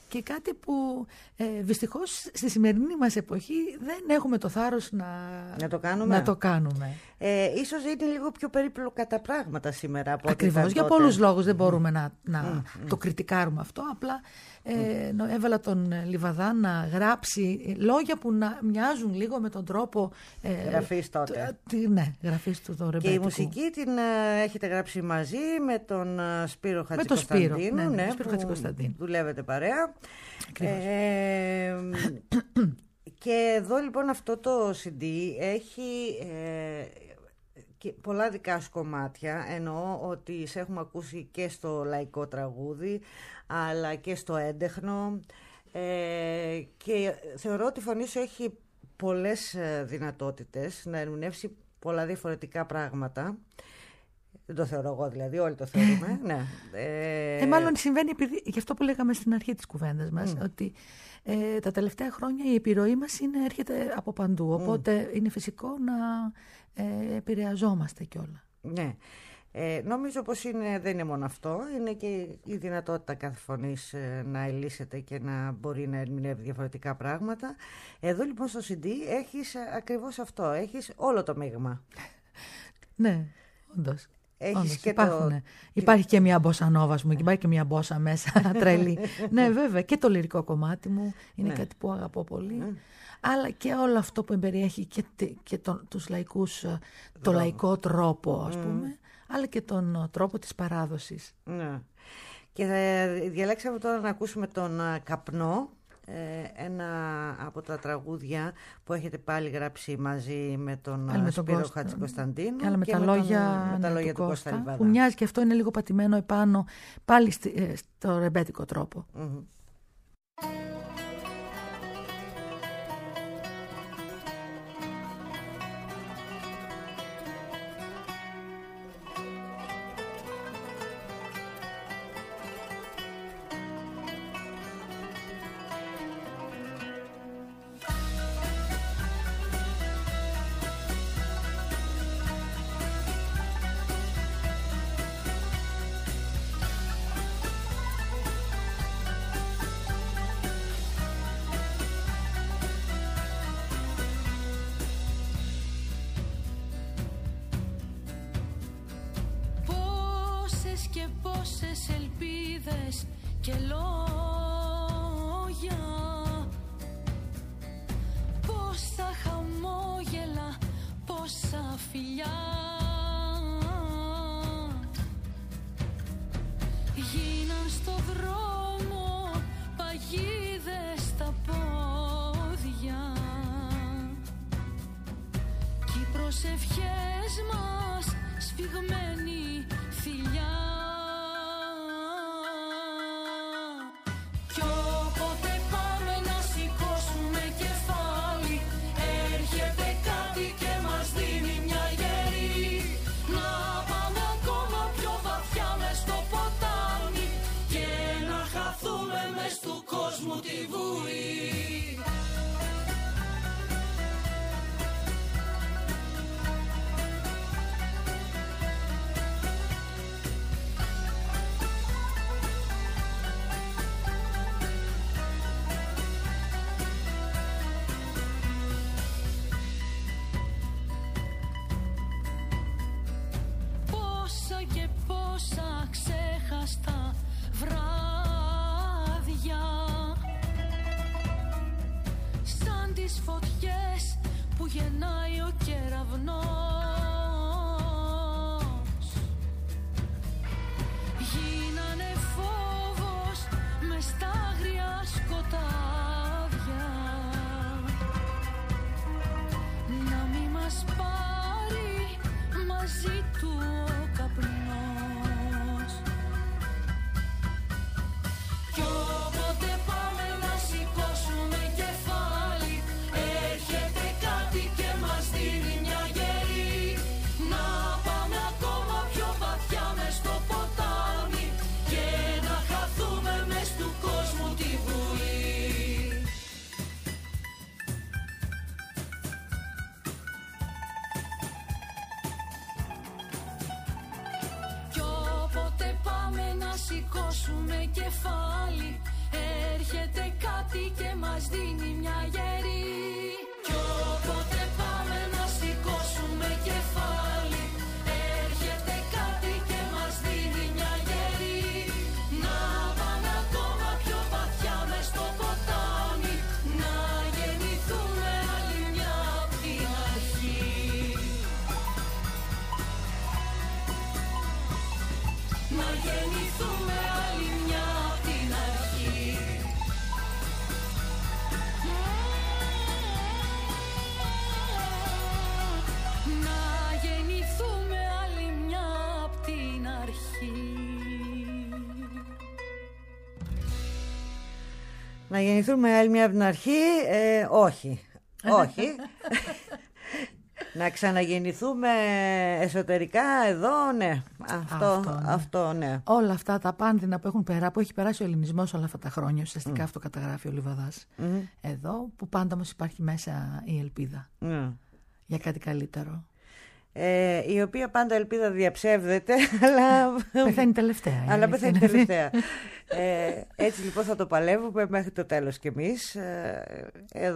και κάτι που ε, δυστυχώς στη σημερινή μας εποχή δεν έχουμε το θάρρος να, να το κάνουμε. Να το κάνουμε. Ε, ίσως είναι λίγο πιο περίπλοκα τα πράγματα σήμερα από Ακριβώς, ό,τι για τότε. πολλούς λόγους δεν μπορούμε να, να mm, το mm. κριτικάρουμε αυτό. Απλά ε, mm. έβαλα τον Λιβαδά να γράψει λόγια που να μοιάζουν λίγο με τον τρόπο ε, γραφής τότε. Το, ναι, γραφής του τον Ρεμπέτικου. Και η μουσική την ε, έχετε γράψει μαζί με τον ε, Σπύρο Χατζικοσταντίνου. Με τον Σπύρο, ναι, ναι, ναι, Σπύρο Χατζικοσταντίνου. Δουλεύετε παρέα. Ε, και εδώ λοιπόν αυτό το σι ντι έχει ε, και πολλά δικά σου κομμάτια. Εννοώ ότι σε έχουμε ακούσει και στο λαϊκό τραγούδι αλλά και στο έντεχνο, ε, και θεωρώ ότι η φωνή σου έχει πολλές δυνατότητες να ερμηνεύσει πολλά διαφορετικά πράγματα. Δεν το θεωρώ εγώ δηλαδή, όλοι το θεωρούμε. ναι. ε... Ε, μάλλον συμβαίνει επειδή, γι' αυτό που λέγαμε στην αρχή της κουβέντας μας, mm. ότι ε, τα τελευταία χρόνια η επιρροή μας είναι, έρχεται από παντού, οπότε mm. είναι φυσικό να ε, επηρεαζόμαστε κιόλα. Ναι. Ε, νομίζω πως είναι, δεν είναι μόνο αυτό, είναι και η δυνατότητα κάθε φωνής ε, να ελύσεται και να μπορεί να ερμηνεύει διαφορετικά πράγματα. Εδώ λοιπόν στο σι ντι έχεις ακριβώς αυτό, έχεις όλο το μείγμα. Ναι, όντως. Έχεις και υπάρχουν, το... ναι. Υπάρχει και μια μπόσα νόβα, ας πούμε, και υπάρχει και μια μπόσα μέσα, τρελή. Ναι, βέβαια, και το λυρικό κομμάτι μου είναι ναι. κάτι που αγαπώ πολύ. Ναι. Αλλά και όλο αυτό που εμπεριέχει και, και τον, τους λαϊκούς, το λαϊκό τρόπο, ας πούμε, mm. αλλά και τον τρόπο της παράδοσης. Ναι. Και θα διαλέξαμε τώρα να ακούσουμε τον Καπνό, ένα από τα τραγούδια που έχετε πάλι γράψει μαζί με τον Σπύρο Χατζικοσταντίνου και, με και τα με, λόγια, τον, με τα ναι, λόγια του, του Κώστα, Κώστα Λιβαδά. Που μοιάζει και αυτό είναι λίγο πατημένο επάνω πάλι στη, στο ρεμπέτικο τρόπο. Mm-hmm. Και πόσες ελπίδες και λόγια, πόσα χαμόγελα, πόσα φιλιά, γίναν στο δρόμο παγίδες στα πόδια κι οι προσευχές μας σφιγμένη θηλιά. Και πόσα ξέχαστα βράδια, σαν τις φωτιές που γεννάει ο κεραυνός, γίνανε φόβος μες στα άγρια σκοτάδια, να μη μας πάρει μαζί του ο καπνός. Κι όποτε πάμε να σηκώσουμε κεφάλι, έρχεται κάτι και μας δίνει μια γερή, να πάμε ακόμα πιο βαθιά μες στο ποτάμι και να χαθούμε μες του κόσμου τη βουλή. Κι όποτε πάμε να σηκώσουμε κεφάλι, έρχεται κάτι και μας δίνει μια γερή. Κι όποτε πάμε να σηκώσουμε κεφάλι, έρχεται κάτι και μας δίνει μια γερή. Να πάμε ακόμα πιο βαθιά μες στο ποτάμι, να γεννηθούμε άλλη μια απ' την αρχή. Να γεννηθούμε άλλη μια απ' την αρχή. Να γεννηθούμε άλλη μια απ' την αρχή. Να γεννηθούμε άλλη μια από την αρχή, ε, όχι, όχι. Να ξαναγεννηθούμε εσωτερικά εδώ, ναι. Αυτό, Αυτό, ναι. αυτό, ναι. Όλα αυτά τα πάνδυνα που έχουν περάσει, που έχει περάσει ο ελληνισμός όλα αυτά τα χρόνια, ουσιαστικά mm. αυτό καταγράφει ο Λιβαδάς. Mm. Εδώ που πάντα όμως υπάρχει μέσα η ελπίδα Mm. για κάτι καλύτερο. Ε, η οποία πάντα ελπίδα διαψεύδεται, αλλά πεθαίνει τελευταία. αλλά πεθαίνει τελευταία. ε, έτσι λοιπόν θα το παλεύουμε μέχρι το τέλος κι εμείς. Ε,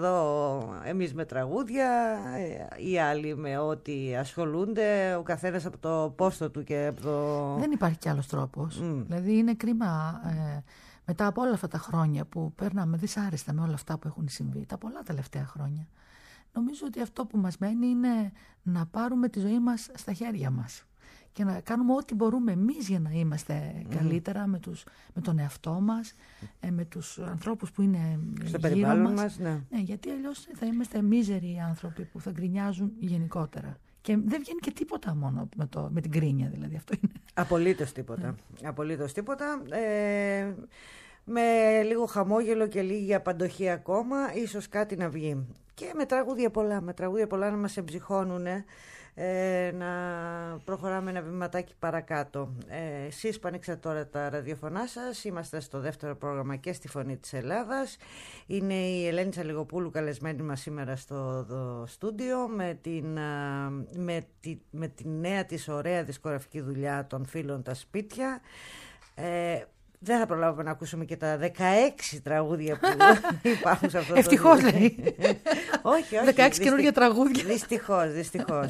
εδώ εμείς με τραγούδια, ε, οι άλλοι με ό,τι ασχολούνται, ο καθένας από το πόστο του και από το... Δεν υπάρχει κι άλλος τρόπος. Mm. Δηλαδή είναι κρίμα ε, μετά από όλα αυτά τα χρόνια που παίρναμε δυσάρεστα με όλα αυτά που έχουν συμβεί, τα πολλά τελευταία χρόνια. Νομίζω ότι αυτό που μας μένει είναι να πάρουμε τη ζωή μας στα χέρια μας και να κάνουμε ό,τι μπορούμε εμείς για να είμαστε mm. καλύτερα με, τους, με τον εαυτό μας, ε, με τους ανθρώπους που είναι στο γύρω περιβάλλον μας. μας ναι. Ναι, γιατί αλλιώς θα είμαστε μίζεροι άνθρωποι που θα γκρινιάζουν γενικότερα. Και δεν βγαίνει και τίποτα μόνο με, το, με την γκρίνια, δηλαδή. Αυτό είναι. Απολύτως τίποτα. Mm. Απολύτως τίποτα. Ε, με λίγο χαμόγελο και λίγη απαντοχή ακόμα, ίσως κάτι να βγει. Και με τραγούδια πολλά, με τραγούδια πολλά να μας εμψυχώνουν, ε, να προχωράμε ένα βηματάκι παρακάτω. Ε, εσείς που ανοίξατε τώρα τα ραδιοφωνά σας, είμαστε στο δεύτερο πρόγραμμα και στη Φωνή της Ελλάδας. Είναι η Ελένη Τσαλιγοπούλου καλεσμένη μας σήμερα στο στούντιο με την, με, τη, με τη νέα της ωραία δισκογραφική δουλειά των φίλων τα σπίτια. Ε, Δεν θα προλάβουμε να ακούσουμε και τα δεκαέξι τραγούδια που υπάρχουν σε αυτό το ευτυχώς λέει. όχι, όχι. δεκαέξι καινούργια τραγούδια. Δυστυχώς, δυστυχώς.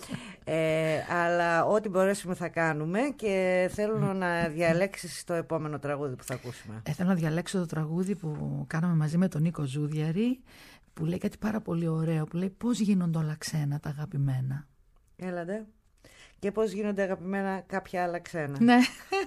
ε, αλλά ό,τι μπορέσουμε θα κάνουμε και θέλω να διαλέξεις το επόμενο τραγούδι που θα ακούσουμε. Ε, θέλω να διαλέξω το τραγούδι που κάναμε μαζί με τον Νίκο Ζούδιαρη, που λέει κάτι πάρα πολύ ωραίο, που λέει πώς γίνονται όλα ξένα τα αγαπημένα. Έλατε. Και πώς γίνονται αγαπημένα κάποια άλλα ξένα. Ναι.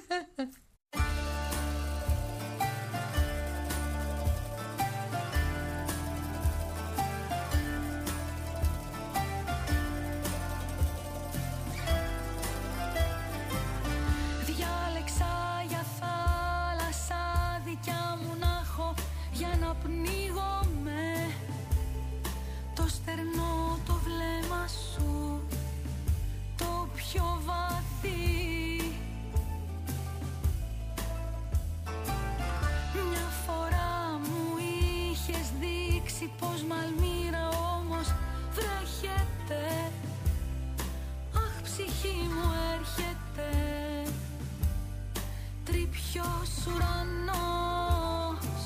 Πως μαλμύρα όμως βρέχεται. Αχ, ψυχή μου έρχεται τρυπιος ουρανός.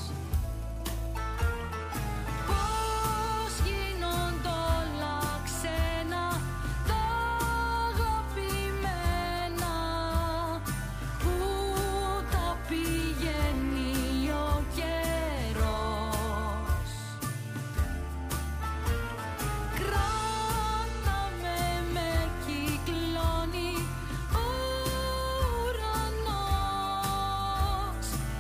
Πώς γίνονται όλα ξένα τα αγαπημένα, που τα πηγαίνει ο καιρός. Κράτα με, με κυκλώνει ο ουρανός.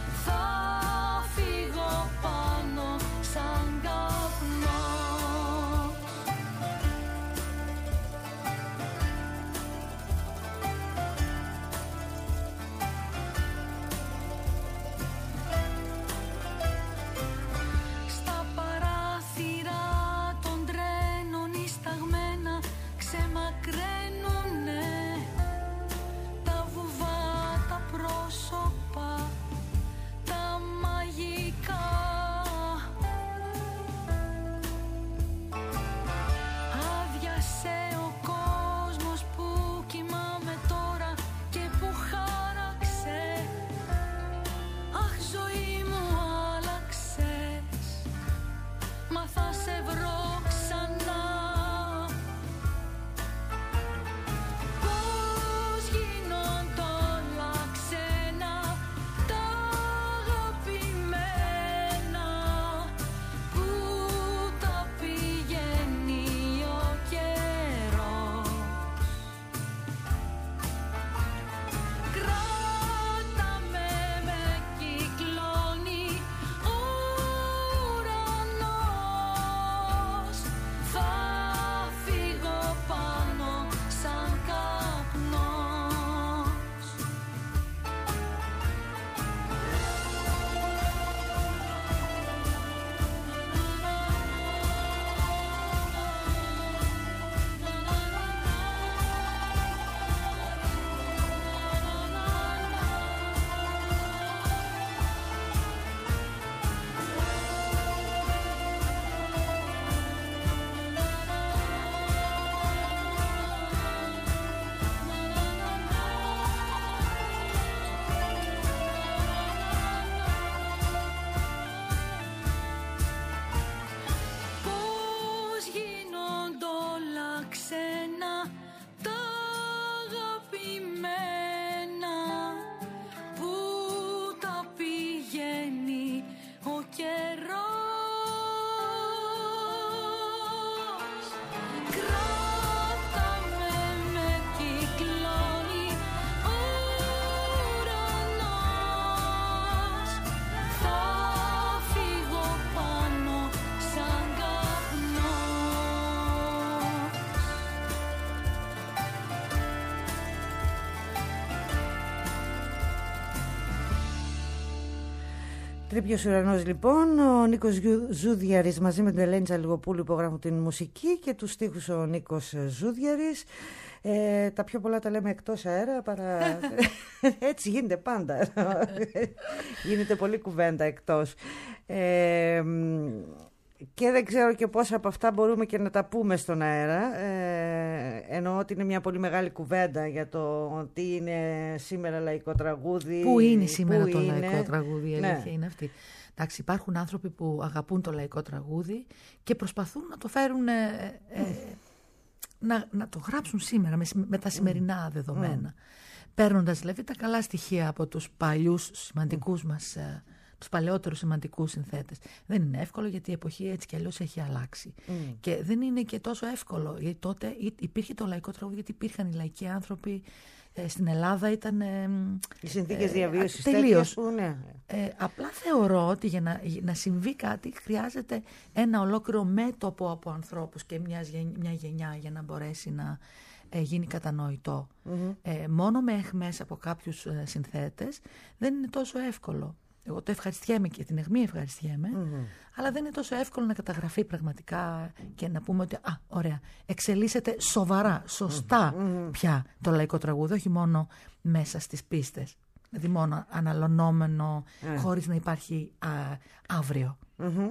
Τρίπιος ουρανός λοιπόν, ο Νίκος Ζούδιαρης μαζί με την Ελένη Τσαλιγοπούλου υπογράφουν την μουσική και τους στίχους ο Νίκος Ζούδιαρης. Ε, τα πιο πολλά τα λέμε εκτός αέρα παρά... Έτσι γίνεται πάντα. Γίνεται πολλή κουβέντα εκτός. Ε, και δεν ξέρω και πόσα από αυτά μπορούμε και να τα πούμε στον αέρα. Ε, εννοώ ότι είναι μια πολύ μεγάλη κουβέντα για το τι είναι σήμερα λαϊκό τραγούδι. Πού είναι σήμερα πού το είναι. λαϊκό τραγούδι, η αλήθεια Ναι. είναι αυτή. Εντάξει, υπάρχουν άνθρωποι που αγαπούν το λαϊκό τραγούδι και προσπαθούν να το φέρουν... Ε, ε, να, να το γράψουν σήμερα με, με τα σημερινά mm. δεδομένα. Mm. Παίρνοντας δηλαδή τα καλά στοιχεία από τους παλιούς σημαντικούς mm. μας... Ε, τους παλαιότερους σημαντικούς συνθέτες. Δεν είναι εύκολο γιατί η εποχή έτσι κι αλλιώς έχει αλλάξει. Mm. Και δεν είναι και τόσο εύκολο. Γιατί τότε υπήρχε το λαϊκό τραγούδι, γιατί υπήρχαν οι λαϊκοί άνθρωποι. Ε, στην Ελλάδα ήταν... Ε, οι συνθήκες ε, διαβίωσης τελείως. Που, ναι. ε, απλά θεωρώ ότι για να, για να συμβεί κάτι χρειάζεται ένα ολόκληρο μέτωπο από ανθρώπους και μια, μια γενιά για να μπορέσει να ε, γίνει κατανοητό. Mm-hmm. Ε, μόνο με αιχμές από κάποιους ε, συνθέτες δεν είναι τόσο εύκολο. Εγώ το ευχαριστιέμαι και την αιχμή ευχαριστιέμαι, mm-hmm. αλλά δεν είναι τόσο εύκολο να καταγραφεί πραγματικά και να πούμε ότι α, ωραία, εξελίσσεται σοβαρά, σωστά mm-hmm. πια το λαϊκό τραγούδι, όχι μόνο μέσα στις πίστες, δηλαδή μόνο αναλωνόμενο, mm-hmm. χωρίς να υπάρχει α, αύριο. Mm-hmm.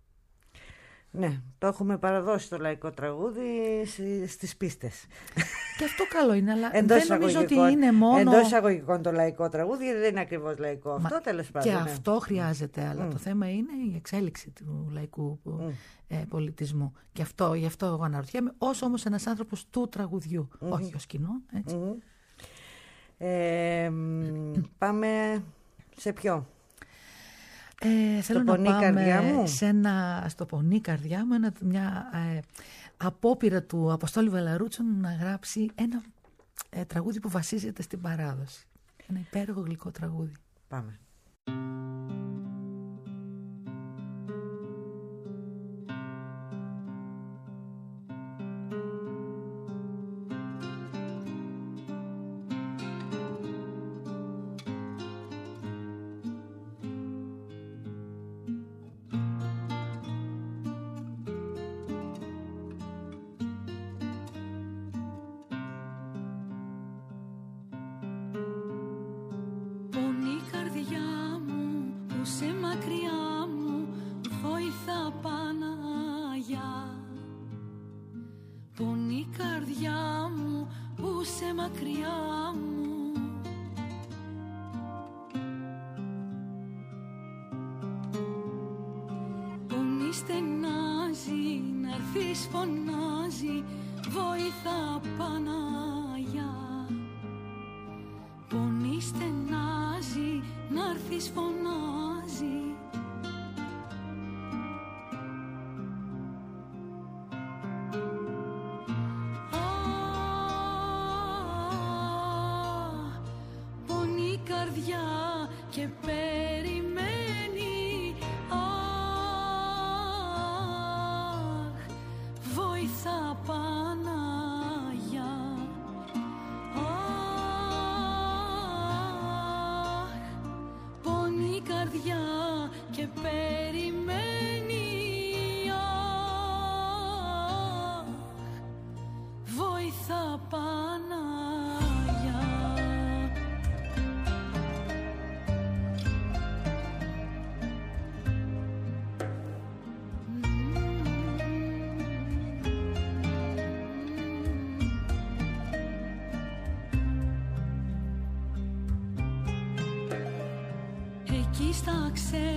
Ναι, το έχουμε παραδώσει το λαϊκό τραγούδι στις πίστες. Και αυτό καλό είναι, αλλά εντός δεν νομίζω ότι είναι μόνο... Εντός εισαγωγικών το λαϊκό τραγούδι, δεν είναι ακριβώς λαϊκό αυτό, τέλος πάντων. Και ναι. αυτό χρειάζεται, αλλά mm. το θέμα είναι η εξέλιξη του λαϊκού mm. ε, πολιτισμού. Και αυτό, γι' αυτό εγώ αναρωτιέμαι, όσο όμως ένας άνθρωπος του τραγουδιού, mm. όχι ως κοινό, έτσι. Mm. Ε, πάμε σε ποιο? Ε, θέλω στο να πάμε καρδιά μου. σε ένα, στο πονί καρδιά μου, ένα, μια ε, απόπειρα του Αποστόλη Βελαρούτσον να γράψει ένα ε, τραγούδι που βασίζεται στην παράδοση. Ένα υπέροχο γλυκό τραγούδι. Πάμε. Στα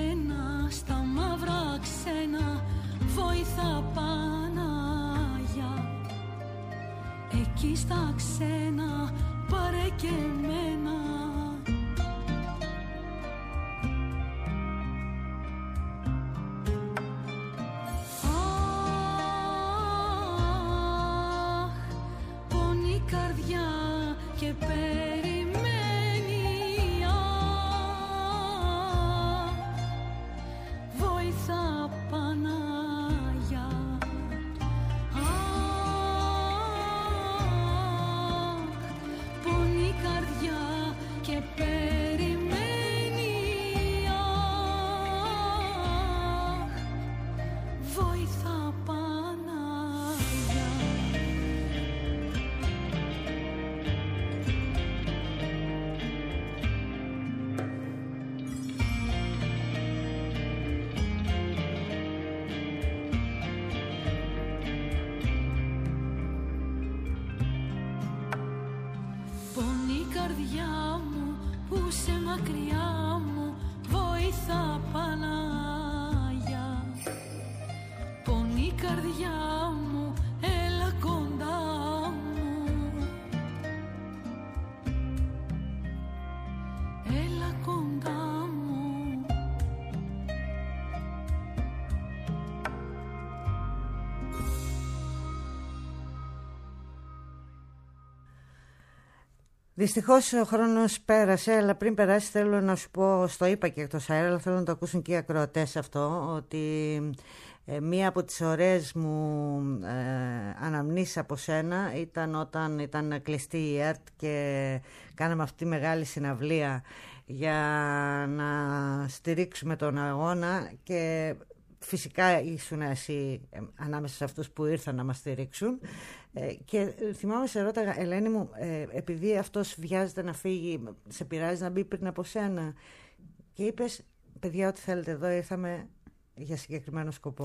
ξένα, στα μαύρα ξένα, βοήθα Παναγιά. Εκεί στα ξένα, πάρε και εμένα. Αχ, πονεί καρδιά και περιμένει. Καρδιά μακριά μου, βοήθα Πανάγια. Πονεί η καρδιά μου, έλα κοντά μου, έλα κοντά μου. Δυστυχώς ο χρόνος πέρασε, αλλά πριν περάσει θέλω να σου πω, στο είπα και εκτός αέρα, αλλά θέλω να το ακούσουν και οι ακροατές αυτό, ότι ε, μία από τις ωραίες μου ε, αναμνήσεις από σένα ήταν όταν ήταν κλειστή η ΕΡΤ και κάναμε αυτή τη μεγάλη συναυλία για να στηρίξουμε τον αγώνα και φυσικά ήσουν εσύ ε, ανάμεσα σε αυτούς που ήρθαν να μας στηρίξουν. Ε, και θυμάμαι σε ρώταγα, Ελένη μου, ε, επειδή αυτός βιάζεται να φύγει, σε πειράζει να μπει πριν από σένα? Και είπες, παιδιά, ό,τι θέλετε, εδώ ήρθαμε για συγκεκριμένο σκοπό.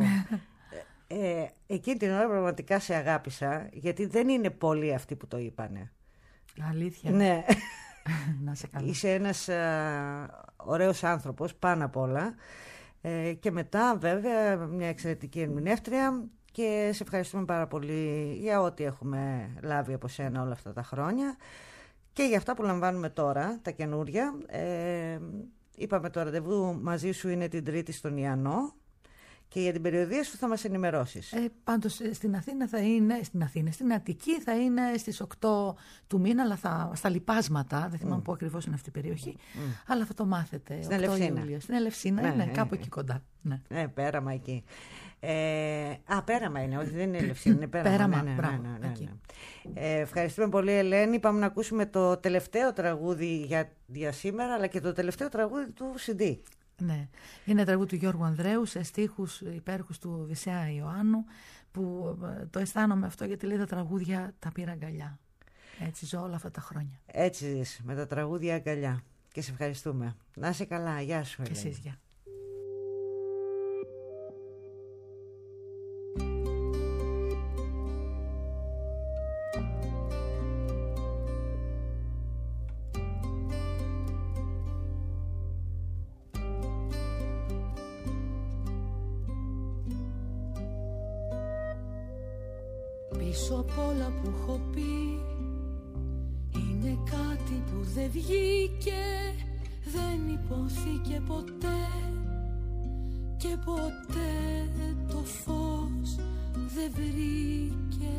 ε, ε, εκείνη την ώρα πραγματικά σε αγάπησα, γιατί δεν είναι πολλοί αυτοί που το είπανε. Αλήθεια. Ναι. Να σε καλά. Είσαι ένας α, ωραίος άνθρωπος πάνω απ' όλα. Ε, και μετά βέβαια μια εξαιρετική ερμηνεύτρια. Και σε ευχαριστούμε πάρα πολύ για ό,τι έχουμε λάβει από σένα όλα αυτά τα χρόνια και για αυτά που λαμβάνουμε τώρα, τα καινούρια. Ε, είπαμε το ραντεβού μαζί σου είναι την Τρίτη στον Ιαννό και για την περιοδία σου θα μας ενημερώσεις. Ε, πάντως στην Αθήνα θα είναι, στην Αθήνα, στην Αττική θα είναι στις οκτώ του μήνα, αλλά θα, στα Λιπάσματα, δεν θυμάμαι mm. πού ακριβώς είναι αυτή η περιοχή, mm. αλλά θα το μάθετε. Στην Ελευσίνα. Στην Ελευσίνα, ναι, είναι ναι, κάπου ναι. εκεί κοντά. Ναι, ναι πέραμα εκεί. Ε, α, πέραμα είναι, όχι δεν είναι Ελευσίνα, είναι πέραμα. Πέραμα, ναι, ναι, μπράβο, ναι, ναι, ναι, ναι. Ε, ευχαριστούμε πολύ, Ελένη. Πάμε να ακούσουμε το τελευταίο τραγούδι για, για σήμερα, αλλά και το τελευταίο τραγούδι του σι ντι. Ναι, είναι τραγούδι του Γιώργου Ανδρέου σε στίχους υπέροχους του Οδυσσέα Ιωάννου, που το αισθάνομαι αυτό γιατί λέει τα τραγούδια τα πήρα αγκαλιά. Έτσι ζω όλα αυτά τα χρόνια. Έτσι ζεις, με τα τραγούδια αγκαλιά. Και σε ευχαριστούμε. Να είσαι καλά, γεια σου, Ελένη. Και εσείς, γεια. Πίσω απ' όλα που έχω πει είναι κάτι που δεν βγήκε, δεν υπόθηκε ποτέ και ποτέ το φως δεν βρήκε.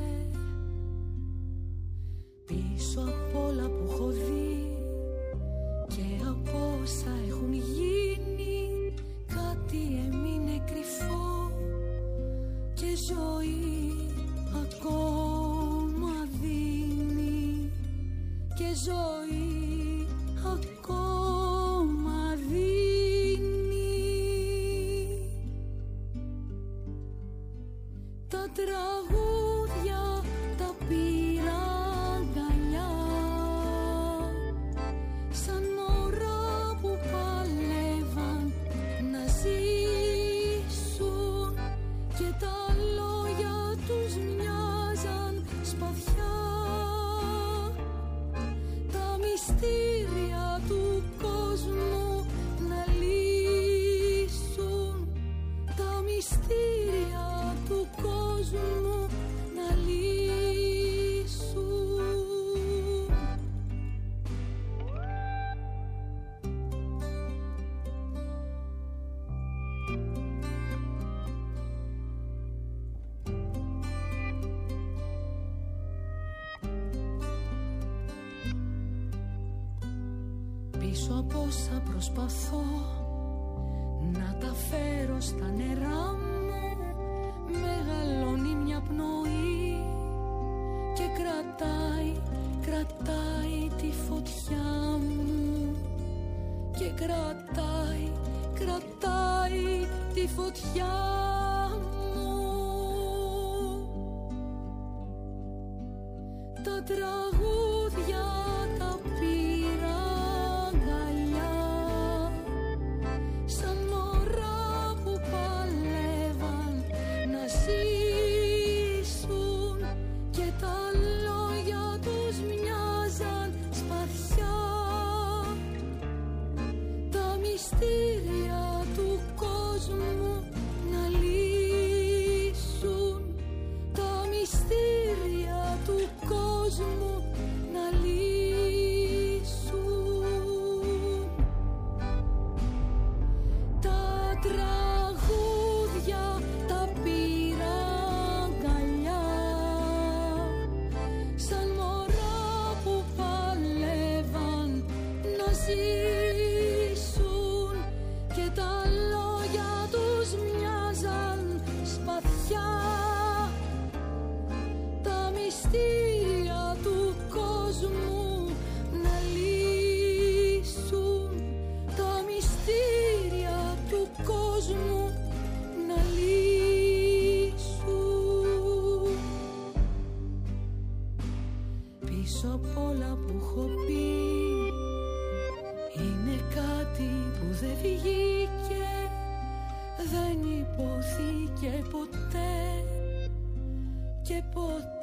Πίσω απ' όλα που έχω δει και από όσα έχουν γίνει, κάτι έμεινε κρυφό και ζωή ακόμα δίνει, και ζωή ακόμα δίνει. Τα τραγούδια τα πήρα αγκαλιά, σαν ώρα που παλεύαν να ζήσουν και τα λόγια τους μοιάζαν σπαθιά. Τα μυστήρια του κόσμου να λύσουν, τα μυστήρια του κόσμου να λύσουν. Πίσω από όσα προσπαθώ να τα φέρω στα νερά μου, μεγαλώνει μια πνοή και κρατάει, κρατάει τη φωτιά μου, και κρατάει, κρατάει τη φωτιά μου. Τα τραγούδια τα πήρα αγκαλιά, σαν μωρά που παλεύαν να ζήσουν και τα λόγια τους μοιάζαν σπαθιά. μυστήρια του κόσμου να λύσουν, τα μυστήρια του κόσμου να λύσουν. Τα τραγούδια τα πήρα αγκαλιά, σαν μωρά που παλεύαν να ζήσουν, και τα λόγια τους μοιάζαν σπαθιά. Τα μυστήρια του κόσμου να λύσουν, τα μυστήρια του κόσμου να λύσουν. Πίσω απ' όλα που έχω πει είναι κάτι που δεν βγήκε, δεν υπόθηκε ποτέ και ποτέ.